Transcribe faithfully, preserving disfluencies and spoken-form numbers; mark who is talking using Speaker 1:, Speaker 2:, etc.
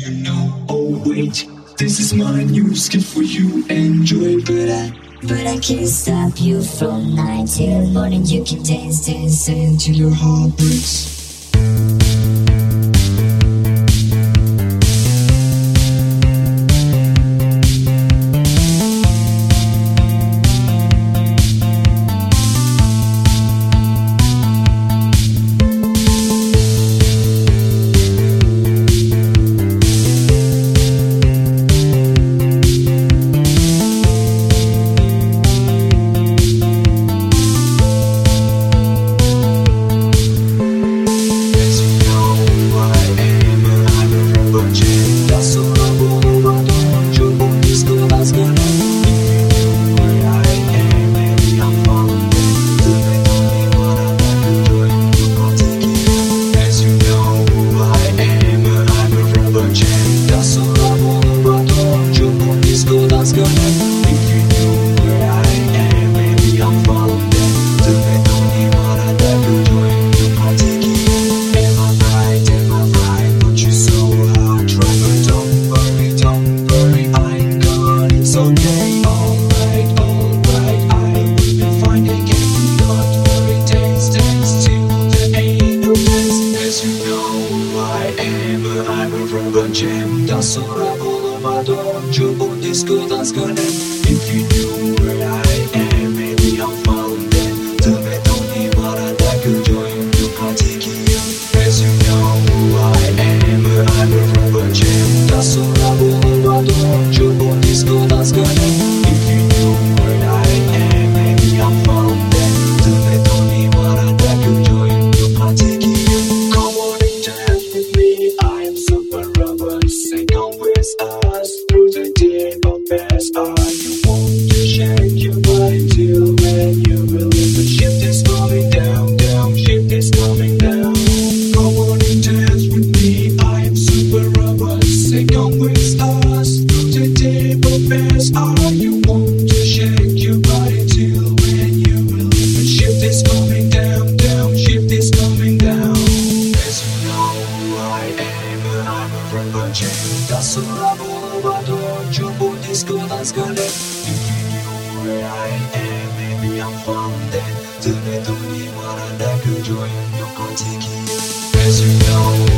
Speaker 1: you know? Oh wait, this is my new skit for you. Enjoy, but I
Speaker 2: But I can't stop you from nine till morning. You can dance, dance, dance
Speaker 1: till your heart breaks. Jam, dance around all my door, jumbo disco dance gonna. If you knew where I am, maybe I'll follow them. Tell me, don't need what I like to join the party. As you know who I am, I'm a rubber jam, dance around all my door, jumbo disco dance gonna. If you knew where I am, maybe I'll follow them. Tell me, don't need what I like to join the party. Come on and dance with me, I am super rubber. Say come with us through the deep of best. Are you want to shake your body till when you believe the shift is coming down, down, shift is coming down. Come on and dance with me, I am super rubber. Say come with us through the deep of best. Are you want to shake your body till when you believe the shift is coming down, down, shift is coming down. As you know who I am, I'm a rubber jam. Dance around all over door, jumbo disco dance gonna. If you knew where I am, maybe I'm found then. Tell me, don't need what I like to join your party. As you know